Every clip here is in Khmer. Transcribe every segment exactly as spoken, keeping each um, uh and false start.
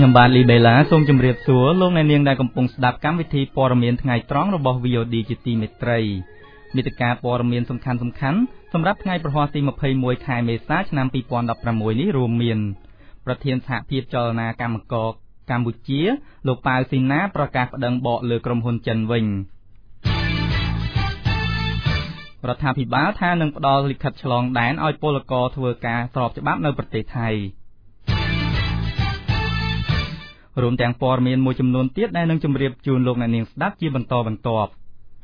ខ្ញុំបាទលីបេឡាសូមជម្រាបសួរលោកអ្នកនាងដែលកំពុងស្ដាប់កម្មវិធីព័ត៌មានថ្ងៃត្រង់របស់ វី អូ ឌី ជាទីមេត្រីមាតិកាព័ត៌មានសំខាន់ៗសម្រាប់ថ្ងៃប្រហ័សទីម្ភៃមួយខែមេសាឆ្នាំពីរពាន់ដប់ប្រាំមួយនេះរួមមានប្រធានសហភាពចលនាកម្មករកម្ពុជាលោកប៉ាវស៊ីណាប្រកាសប្តឹងបកលើក្រុមហ៊ុនចិនវិញរដ្ឋាភិបាលថានឹងផ្ដល់លិខិតឆ្លងដែនឲ្យពលករធ្វើការស្របច្បាប់នៅប្រទេសថៃរួមទាំងព័ត៌មានមួយចំនួនទៀតដែលនឹងជម្រាបជូនលោកអ្នកនាងស្ដាប់ជាបន្តបន្ទាប់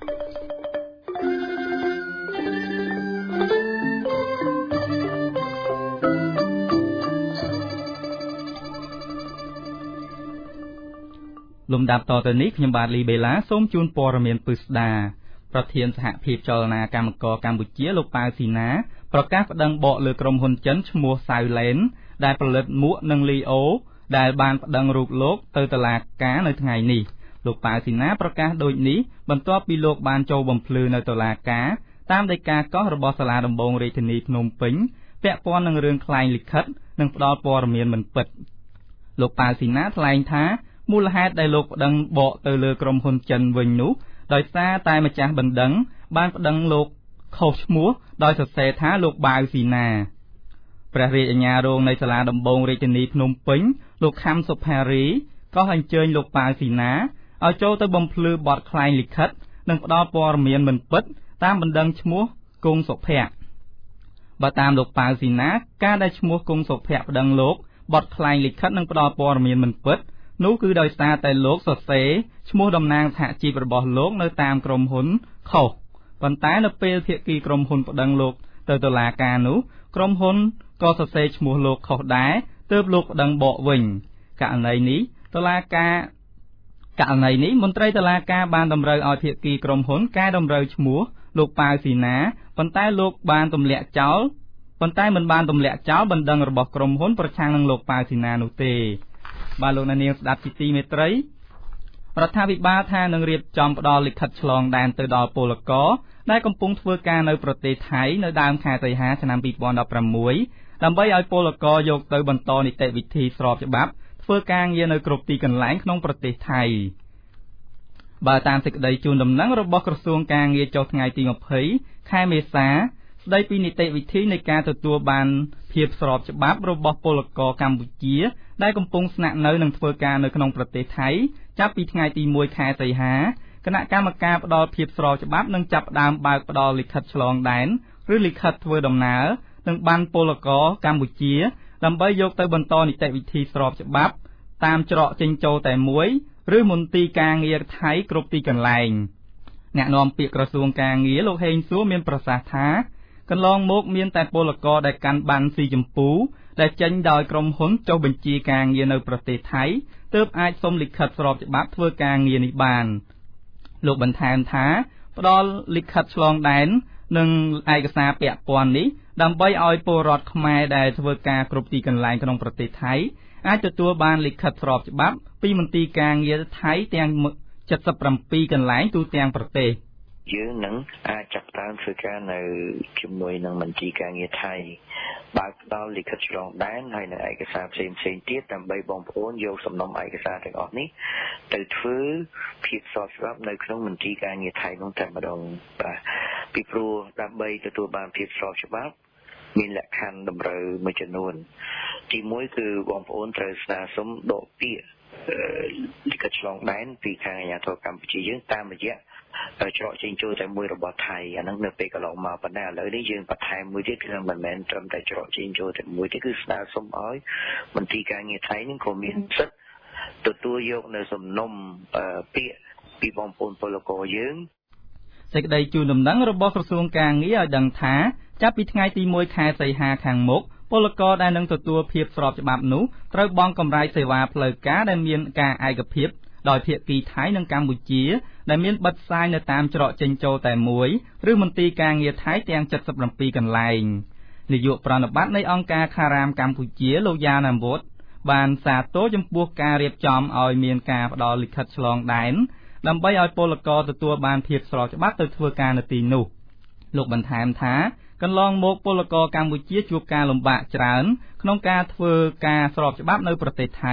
លំដាប់តទៅនេះខ្ញុំបាទលីបេឡាសូមជូនព័ត៌មានពិស្ដាប្រធានសហភាពចលនាកម្មករកម្ពុជាលោកប៉ាវស៊ីណាប្រកាសប្តឹងបកលើក្រុមហ៊ុនចិនឈ្មោះសាវឡេនដែលផលិតមួកនិងលីអូដែលបានប្តឹងរូបលោកទៅតុលាការនៅថ្ងៃនេះលោកប៉ាវស៊ីណាប្រកាសដូចនេះបន្ទាប់ពីលោកបានចូលបំភ្លឺនៅតុលាការតាមដីកាកោះរបស់សាលាដំបងរាជធានីភ្នំពេញពាក់ព័ន្ធនឹងរឿងក្លែងលិខិតនិងផ្ដល់ព័ត៌មានមិនពិតលោកប៉ាវស៊ីណាថ្លែងថាមូលហេតុដែលលោកប្តឹងបកទៅលើក្រុមហ៊ុនចិនវិញនោះដោយសារតែម្ចាស់បណ្ដឹងបានប្តឹងលោកខុសឈ្មោះដោយសរសេរថាលោកបាវស៊ីណាព្រះរាជអាជ្ញារងនៃសាលាដំបងរាជធានីភ្នំពេញលោកខំសុផារីក៏អញ្ជើញលោកប៉ាវស៊ីណាឲ្យចូលទៅបំភ្លឺបទក្លែងលិខិតនិងផ្ដល់ព័ត៌មានមិនពិតតាមបណ្ដឹងឈ្មោះគង់សុភ័ក្របើតាមលោកប៉ាវស៊ីណាការដែលឈ្មោះគង់សុភ័ក្រប្តឹងលោកបទក្លែងលិខិតនិងផ្ដល់ព័ត៌មានមិនពិតនោះគឺដោយសារតែលោកសរសេរឈ្មោះតំណាងសហជីពរបស់លោកនៅតាមក្រុមហ៊ុនខុសប៉ុន្តែនៅពេលភាគីក្រុមហ៊ុនប្តឹងលោកទៅតុលាការនោះក្រុមហ៊ុនក៏សរសេរឈ្មោះលោកខុសដែរទើបលោកប្តឹងបកវិញករណីនេះតុលាការករណីនេះមន្ត្រីតុលាការបានតម្រូវឲ្យភាគីក្រុមហ៊ុនកែតម្រូវឈ្មោះលោកប៉ាវស៊ីណាប៉ុន្តែលោកបានទម្លាក់ចោលប៉ុន្តែមិនបានទម្លាក់ចោលបណ្ដឹងរបស់ក្រុមហ៊ុនប្រឆាំងនឹងលោកប៉ាវស៊ីណានោះទេបាទលោកនាងស្ដាប់ជាទីមេត្រីរដ្ឋាភិបាលថានឹងរៀបចំផ្ដល់លិខិតឆ្លងដែនទៅដល់ពលករដែលកំពុងធ្វើការនៅប្រទេសថៃនៅដើមខែសីហាឆ្នាំពីរពាន់ដប់ប្រាំមួយដើម្បីឲ្យពលករយកទៅបន្តនីតិវិធីស្របច្បាប់ធ្វើការងារនៅគ្រប់ទីកន្លែងក្នុងប្រទេសថៃបើតាមសេចក្តីជូនដំណឹងរបស់ក្រសួងការងារចុះថ្ងៃទីម្ភៃខែមេសាស្ដីពីនីតិវិធីនៃការទទួលបានភាពស្របច្បាប់របស់ពលករកម្ពុជាដែលកំពុងស្នាក់នៅនិងធ្វើការនៅក្នុងប្រទេសថៃចាប់ពីថ្ងៃទីមួយខែសីហាគណៈកម្មការផ្ដល់ភាពស្របច្បាប់នឹងចាប់ផ្ដើមបើកផ្ដល់លិខិតឆ្លងដែនឬលិខិតធ្វើដំណើរនឹងបានពលករកម្ពុជាដើម្បីយកទៅបន្តនីតិវិធីស្របច្បាប់តាមច្រកចេញចូលតែមួយឬមន្ទីរការងារថៃគ្រប់ទីកន្លែងអ្នកនាំពាក្យក្រសួងការងារលោកហេងសួរមានប្រសាសន៍ថាកន្លងមកមានតែពលករដែលកាន់ប័ណ្ណស៊ីចម្ពូដែលចេញដោយក្រុមហ៊ុនចុះបញ្ជីការងារនៅប្រទេសថៃទើបអាចសុំលិខិតស្របច្បាប់ធ្វើការងារនេះបានលោកបន្ថែមថាផ្ដល់លិខិតឆ្លងដែននិងឯកសារពាក់ព័ន្ធនេះដើម្បីឲ្យពលរដ្ឋខ្មែរដែលធ្វើការគ្រប់ទីកន្លែងក្នុងប្រទេសថៃអាចទទួលបានលិខិតស្របច្បាប់ពីមន្ទីរការងារថៃទាំងเจ็ดสิบเจ็ดកន្លែងទូទាំងប្រទេសយើងនឹងអាចចាប់ផ្ដើមធ្វើការនៅជាមួយនឹងមន្ទីរការងារថៃបើកផ្ដល់លិខិតឆ្លងដែនហើយនៅឯកសារផ្សេងផ្សេងទៀតដើម្បីបងប្អូនយកសំណុំឯកសារទាំងអស់នេះទៅធ្វើភាពស្របច្បាប់នៅក្នុងមន្ទីរការងារថៃនោះតែម្ដងបាទពីព្រោះដើម្បីទទួលបានភាពស្របច្បាប់មានលក្ខខណ្ឌតម្រូវមួយចំនួនទីមួយគឺបងប្អូនត្រូវស្នើសុំដកពាក្យលិខិតឆ្លងដែនពីខាងអាជ្ញាធរកម្ពុជាយើងតាមរយៈច្រកចេញចូលតែមួយរបស់ថៃអាហ្នឹងនៅពេលកន្លងមកប៉ុន្តែឥឡូវនេះយើងបន្ថែមមួយទៀតគឺមិនមែនត្រឹមតែច្រកចេញចូលតែមួយទេគឺស្នើសុំឲ្យមន្ទីរការងារថៃនឹងក៏មានសិទ្ធិទទួលយកនៅសំណុំពាក្យពីបងប្អូនពលករយើងសេចក្តីជូនដំណឹងរបស់ក្រសួងការងារឲ្យដឹងថាចាប់ពីថ្ងៃទីមួយខែសីហាខាងមុខពលករដែលនឹងទទួលភាពស្របច្បាប់នោះត្រូវបង់កម្រៃសេវាផ្លូវការដែលមានការឯកភាពដោយភាគីថៃនិងកម្ពុជាដែលមានបិទផ្សាយនៅតាមច្រកចេញចូលតែមួយឬមន្ទីរការងារថៃទាំងเจ็ดสิบเจ็ดកន្លែងនាយកប្រណិប័តនៃអង្គការខារ៉ាមកម្ពុជាលោកយ៉ាណាវុធបានសាទរចំពោះការរៀបចំឲ្យមានការផ្ដល់លិខិតឆ្លងដែនដើម្បីឲ្យពលករទទួលបានភាពស្របច្បាប់ទៅធ្វើការនៅទីនោះលោកបន្ថែមថាកន្លងមកពលករកម្ពុជាជួបការលំបាកច្រើនក្នុងការធ្វើការស្របច្បាប់នៅប្រទេសថៃ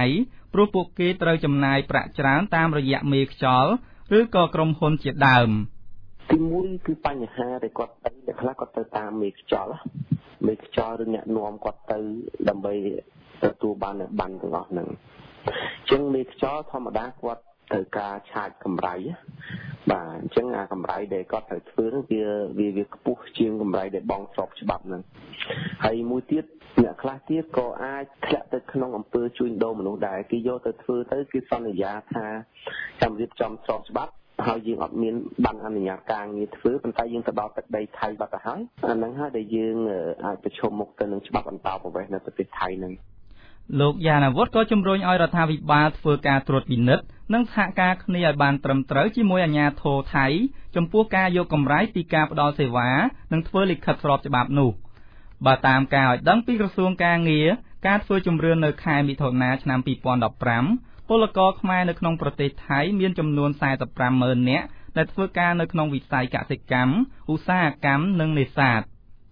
ព្រោះពួកគេត្រូវចំណាយប្រាក់ច្រើនតាមរយៈមេខ្យល់ឬក៏ក្រុមហ៊ុនជាដើមទីមួយគឺបញ្ហាដែលគាត់ទៅអ្នកខ្លះគាត់ទៅតាមមេខ្យល់មេខ្យល់ឬអ្នកនាំគាត់ទៅដើម្បីទទួលបានបានទាំងអស់ហ្នឹងអញ្ចឹងមេខ្យល់ធម្មតាគាត់ត្រូវការឆាចកម្រៃបាទអញ្ចឹងអាកម្រៃដែលគាត់ត្រូវធ្វើហ្នឹងវាវាវាខ្ពស់ជាងកម្រៃដែលបងស្របច្បាប់ហ្នឹងហើយមួយទៀតអ្នកខ្លះទៀតក៏អាចធ្លាក់ទៅក្នុងអំពើជួញដូរមនុស្សដែរគេយកទៅធ្វើទៅគេសន្យាថាចាំរៀបចំស្របច្បាប់ហើយយើងអត់មានបានអនុញ្ញាតការងារធ្វើប៉ុន្តែយើងទៅដល់ទឹកដីថៃបាត់ទៅហើយអាហ្នឹងហើយដែលយើងអាចប្រឈមមុខទៅនឹងច្បាប់អន្តោប្រវេសន៍នៅប្រទេសថៃហ្នឹងលោកយ៉ាណាវុធក៏ជំរុញឲ្យរដ្ឋាភិបាលធ្វើការត្រួតពិនិត្យនិងសហការគ្នាឲ្យបានត្រឹមត្រូវជាមួយអាជ្ញាធរថៃចំពោះការយកកម្រៃពីការផ្តល់សេវានិងធ្វើលិខិតស្របច្បាប់នោះបើតាមការឲ្យដឹងពីក្រសួងការងារការធ្វើជំរឿននៅខែមិថុនាឆ្នាំពីរពាន់ដប់ប្រាំពលករខ្មែរនៅក្នុងប្រទេសថៃមានចំនួនសែសិបប្រាំម៉ឺននាក់ដែលធ្វើការនៅក្នុងវិស័យកសិកម្មឧស្សាហកម្មនិងនេសាទ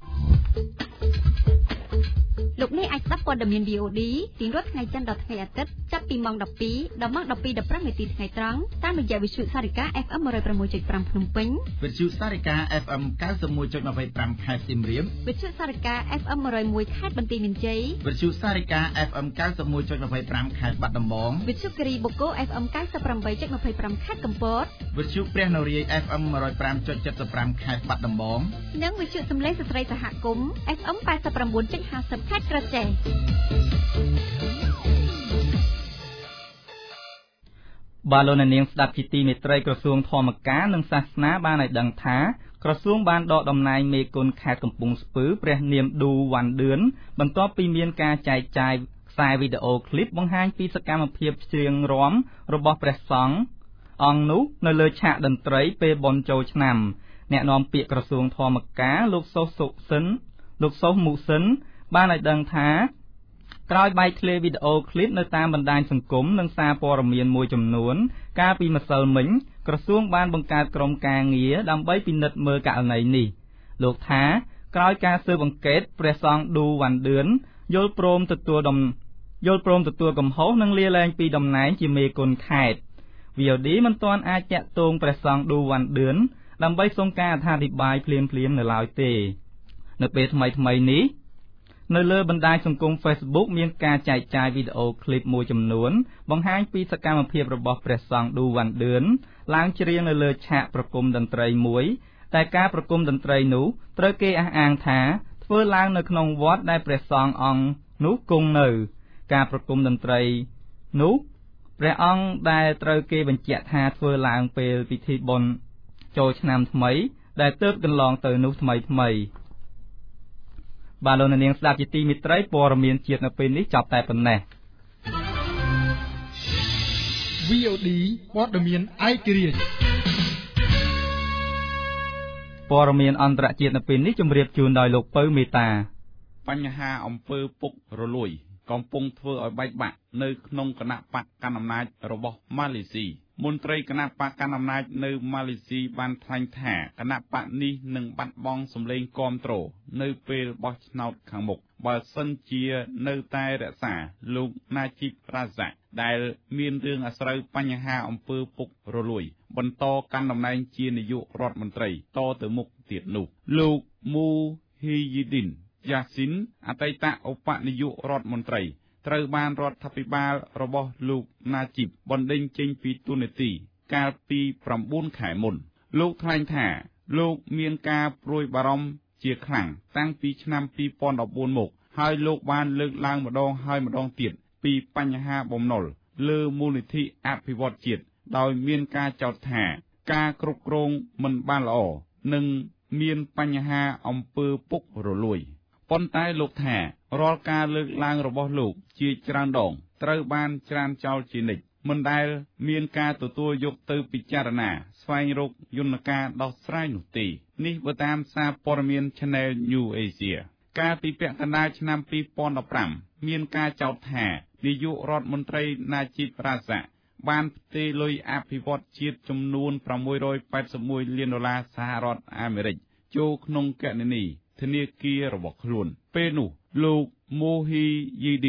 លោកអ្នកអាចស្ដាប់ព័ត៌មាន វី អូ ឌី រៀងរាល់ថ្ងៃច័ន្ទដល់ថ្ងៃអាទិត្យចាប់ពីម៉ោងដប់ពីរដល់ម៉ោងដប់ពីរដប់ប្រាំនាទីថ្ងៃត្រង់តាមរយៈវិទ្យុសារិកា អេហ្វ អេម một không sáu chấm năm ភ្នំពេញវិទ្យុសារិកា អេហ្វ អេម chín mươi mốt chấm hai mươi lăm ខេត្តសៀមរាបវិទ្យុសារិកា អេហ្វ អេម một không một ខេត្តបន្ទាយមានជ័យវិទ្យុសារិកា អេហ្វ អេម chín mươi mốt chấm hai mươi lăm ខេត្តបាត់ដំបងវិទ្យុគិរីបូកូ អេហ្វ អេម chín mươi tám chấm hai mươi lăm ខេត្តកំពតវិទ្យុព្រះនរាយណ៍ អេហ្វ អេម một không năm chấm bảy mươi lăm ខេត្តបាត់ដំបងនិងវិទ្យុសំឡេងស្ត្រីសហគមន៍ អេហ្វ អេម tám mươi chín chấmห้าmươi ខេត្តក្រចេះបាទលោកអ្នកនាងស្ដាប់ជាទីមេត្រីក្រសួងធម្មការនិងសាសនាបានឲ្យដឹងថាក្រសួងបានដកតំណែងមេគុណខេត្តកំពង់ស្ពឺព្រះនាមឌូវ៉ាន់ឌឿនបន្ទាប់ពីមានការចែកចាយខ្សែវីដេអូឃ្លីបបង្ហាញពីសកម្មភាពច្រៀងរាំរបស់ព្រះសង្ឃអង្គនោះនៅលើឆាកតន្ត្រីពេលបុណ្យចូលឆ្នាំអ្នកនាំពាក្យក្រសួងធម្មការលោកសុសសុសិនលោកសុសមុសិនបានឲ្យដឹងថាក្រោយបែកធ្លាយវីដេអូឃ្លីបនៅតាមបណ្ដាញសង្គមនិងសារព័ត៌មានមួយចំនួនកាលពីម្សិលមិញក្រសួងបានបង្កើតក្រុមការងារដើម្បីពិនិត្យមើលករណីនេះលោកថាក្រោយការស៊ើបអង្កេតព្រះសង្ឃឌូវ៉ាន់ឌឿនយល់ព្រមទទួលដំយល់ព្រមទទួលកំហុសនិងលាលែងពីតំណែងជាមេគុណខេត្ត វី អូ ឌី មិនទាន់អាចតាក់ទងព្រះសង្ឃឌូវ៉ាន់ឌឿនដើម្បីសុំការអធិប្បាយភ្លាមៗនៅឡើយទេនៅពេលថ្មីៗនេះនៅលើបណ្ដាញសង្គម Facebook មានការចែកចាយវីដេអូឃ្លីបមួយចំនួនបង្ហាញពីសកម្មភាពរបស់ព្រះសង្ឃឌូវ៉ាន់ឌឿនឡើងច្រៀងនៅលើឆាកប្រគំតន្ត្រីមួយតែការប្រគំតន្ត្រីនោះត្រូវគេអះអាងថាធ្វើឡើងនៅក្នុងវត្តដែលព្រះសង្ឃអង្គនោះគង់នៅការប្រគំតន្ត្រីនោះព្រះអង្គដែលត្រូវគេបញ្ជាក់ថាធ្វើឡើងពេលពិធីបុណ្យចូលឆ្នាំថ្មីដែលទើបកន្លងទៅនោះថ្មីថ្មីបាទលោកនាងស្ដាប់ជាទីមេត្រីព័ត៌មានជាតិនៅពេលនេះចប់តែប៉ុណ្ណេះវី អូ ឌី ព័ត៌មានឯករាជ្យព័ត៌មានអន្តរជាតិនៅពេលនេះជម្រាបជូនដោយលោកពៅមេតាបញ្ហាអំពើពុករលួយកំពុងធ្វើឲ្យបែកបាក់នៅក្នុងគណៈបកកណ្ដាលអំណាចរបស់ម៉ាឡេស៊ីមន្ត្រីគណៈបកកណ្ដាលអំណាចនៅម៉ាឡេស៊ីបានថ្លែងថាគណៈបកនេះនឹងបាត់បង់សម្លេងគាំទ្រនៅពេលបោះឆ្នោតខាងមុខបើសិនជានៅតែរក្សាលោកណាជីបរ៉ាហ្សាក់ដែលមានរឿងអាស្រូវបញ្ហាអំពើពុករលួយបន្តកាន់តំណែងជានាយករដ្ឋមន្ត្រីតទៅមុខទៀតនោះលោកមូហ៊ីយីឌីនយ៉ាស៊ីនអតីតឧបនាយករដ្ឋមន្ត្រីត្រូវបានរដ្ឋាភិបាលរបស់លោកណាជីបបណ្ដេញចេញពីតួនាទីកាលពីប្រាំបួនខែមុនលោកថ្លែងថាលោកមានការព្រួយបារម្ភជាខ្លាំងតាំងពីឆ្នាំពីរពាន់ដប់បួនមកហើយលោកបានលើកឡើងម្ដងហើយម្ដងទៀតពីបញ្ហាបំណុលលើមូលនិធិអភិវឌ្ឍជាតិដោយមានការចោទថាការគ្រប់គ្រងមិនបានល្អនិងមានបញ្ហាអំពើពុករលួយប៉ុន្តែលោកថារាល់ការលើកឡើងរបស់លោកជាច្រើនដងត្រូវបានច្រានចោលជានិច្ចមិនដែលមានការទទួលយកទៅពិចារណាស្វែងរកយន្តការដោះស្រាយនោះទេនេះបើតាមសារព័ត៌មាន Channel New Asia កាលពីពាក់កណ្ដាលឆ្នាំពីរពាន់ដប់ប្រាំមានការចោទថានាយករដ្ឋមន្ត្រីណាជីបរ៉ាហ្សាក់បានផ្ទេរលុយអភិវឌ្ឍជាតិចំនួនប្រាំមួយរយប៉ែតសិបមួយលានដុល្លារសហរដ្ឋអាមេរិកចូលក្នុងគណនីធនាគាររបស់ខ្លួនពេលនោះលោកមូហ៊ីយីឌីន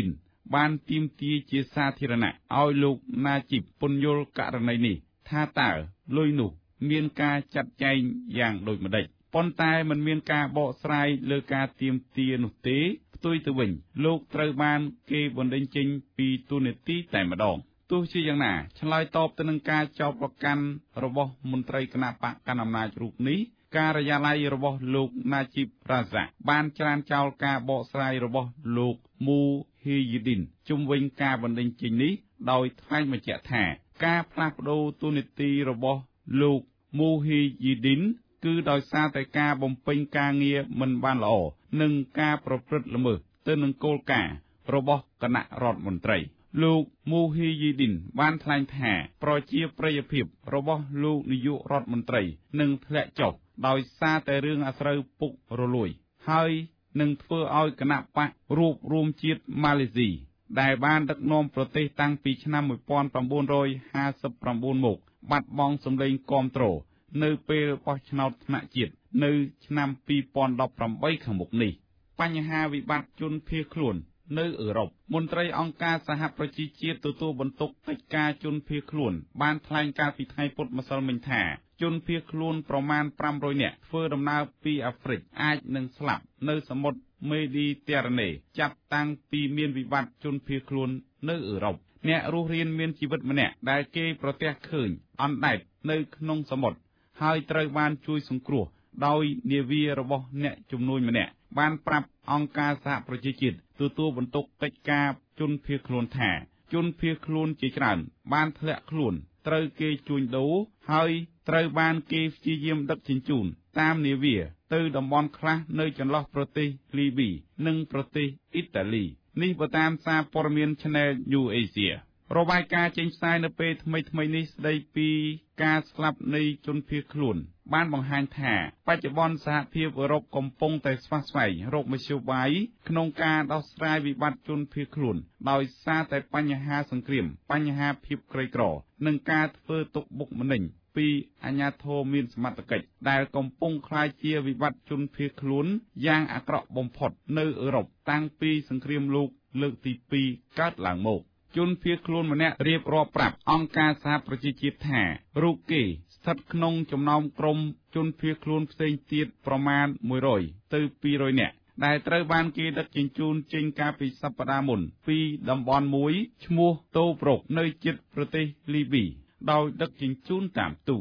បានទាមទារជាសាធារណៈឲ្យលោកណាជីបពន្យល់ករណីនេះថាតើលុយនោះមានការចាត់ចែងយ៉ាងដូចម្តេចប៉ុន្តែមិនមានការបកស្រាយលើការទាមទារនោះទេផ្ទុយទៅវិញលោកត្រូវបានគេបណ្តេញចេញពីតួនាទីតែម្ដងទោះជាយ៉ាងណាឆ្លើយតបទៅនឹងការចោទប្រកាន់របស់មន្ត្រីគណៈបកកណ្ដាលអំណាចរូបនេះការិយាល័យរបស់លោកណាជីបរ៉ាហ្សាក់បានច្រានចោលការបកស្រាយរបស់លោកមូហ៊ីយីឌីនជុំវិញការបណ្តេញចេញនេះដោយថ្លែងបញ្ជាក់ថាការផ្លាស់ប្តូរតួនាទីរបស់លោកមូហ៊ីយីឌីនគឺដោយសារតែការបំពេញការងារមិនបានល្អនិងការប្រព្រឹត្តល្មើសទៅនឹងគោលការណ៍របស់គណៈរដ្ឋមន្ត្រីលោកមូហ៊ីយីឌីនបានថ្លែងថាប្រជាប្រិយភាពរបស់លោកនាយករដ្ឋមន្ត្រីនឹងធ្លាក់ចុះដោយសារតែរឿងអាស្រូវពុករលួយហើយនឹងធ្វើឲ្យគណៈបករួបរวมជាតិម៉ាឡេស៊ីដែលបានដឹកនាំប្រទេសតាំងពីឆ្នាំmột nghìn chín trăm hai mươi chínមកបាត់បង់សម្លេងគាំទ្រនៅពេលបោះឆ្នោតថ្នាក់ជាតិនៅឆ្នាំពីរពាន់ដប់ប្រាំបីខាងមុខនេះបញ្ហាវិបត្តិជនភៀសខ្លួននៅអឺរ៉ុបមន្ត្រីអង្គការសហប្រជាជាតិទទួលបន្ទុកកិច្ចការជនភៀសខ្លួនបានថ្លែងកាលពីថ្ងៃពុធម្សិលមិញថាជនភៀសខ្លួនប្រមាណប្រាំរយនាក់ធ្វើដំណើរពីអាហ្វ្រិកអាចនឹងស្លាប់នៅសមុទ្រមេឌីទែរ៉ាណេចាប់តាំងពីមានវិបត្តិជនភៀសខ្លួននៅអឺរ៉ុបអ្នករស់រានមានជីវិតម្នាក់ដែលគេប្រទះឃើញអណ្ដែតនៅក្នុងសមុទ្រហើយត្រូវបានជួយសង្គ្រោះដោយនាវារបស់អ្នកជំនួញម្នាក់បានប្រាប់អង្គការសហប្រជាជាតិទទួលបន្ទុកកិច្ចការជនភៀសខ្លួនថាជនភៀសខ្លួនជាច្រើនបានធ្លាក់ខ្លួនត្រូវគេជួញដូរហើយត្រូវបានគេព្យាយាមដឹកជញ្ជូនតាមនាវាទៅតំបន់ខ្លះនៅចន្លោះប្រទេសលីប៊ីនិងប្រទេសអ៊ីតាលីនេះបើតាមសារព័ត៌មាន Channel News Asia របាយការណ៍ចេញផ្សាយនៅពេលថ្មីៗនេះស្ដីពីការស្លាប់នៃជនភៀសខ្លួនបានបង្ហាញថាបច្ចុប្បន្នសហភាពអឺរ៉ុបកំពុងតែស្វះស្វែងរកមធ្យោបាយក្នុងការដោះស្រាយវិបត្តិជនភៀសខ្លួនដោយសារតែបញ្ហាសង្គ្រាមបញ្ហាភាពក្រីក្រនិងការធ្វើទុកបុកម្នេញពីអាជ្ញាធរមានសមត្ថកិច្ចដែលកំពុងក្លាយជាវិបត្តិជនភៀសខ្លួនយ៉ាងអាក្រក់បំផុតនៅអឺរ៉ុបតាំងពីសង្គ្រាមលោកលើកទីពីរកើតឡើងមកជនភៀសខ្លួនម្នាក់រៀបរាប់ប្រាប់អង្គការសហប្រជាជាតិថារូបគេស្ថិតក្នុងចំណោមក្រុមជនភៀសខ្លួនផ្សេងទៀតប្រមាណមួយរយទៅពីររយនាក់ដែលត្រូវបានគេដឹកជញ្ជូនចេញកាលពីសប្តាហ៍មុនពីតំបន់មួយឈ្មោះតូប្រុកនៅជិតប្រទេសលីប៊ីដោយដឹកជញ្ជូនតាមទូក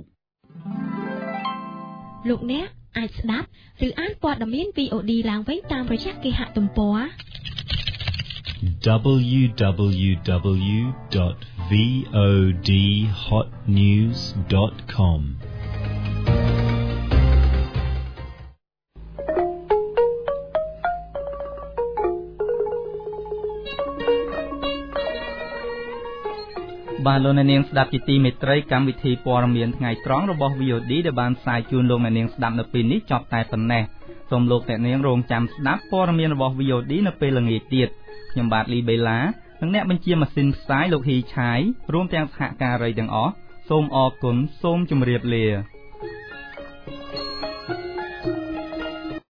លោកអ្នកអាចស្ដាប់ឬអានព័ត៌មាន វី អូ ឌី ឡើងវិញតាមរយៈគេហទំព័រ double-u double-u double-u dot v o d hot news dot com បាទលោកអ្នកនាងស្ដាប់ជាទីមេត្រីកម្មវិធីព័ត៌មានថ្ងៃត្រង់របស់ វី អូ ឌី ដែលបានផ្សាយជូនលោកអ្នកនាងស្ដាប់នៅពេលនេះចប់តែប៉ុណ្ណេះសូមលោកអ្នកនាងរងចាំស្ដាប់ព័ត៌មានរបស់ វី អូ ឌី នៅពេលល្ងាចទៀតខ្ញុំបាទលីបេឡានិងអ្នកបញ្ជាម៉ាស៊ីនផ្សាយលោកហ៊ីឆាយរួមទាំងសហការីទាំងអស់សូមអរគុណសូមជម្រាបលា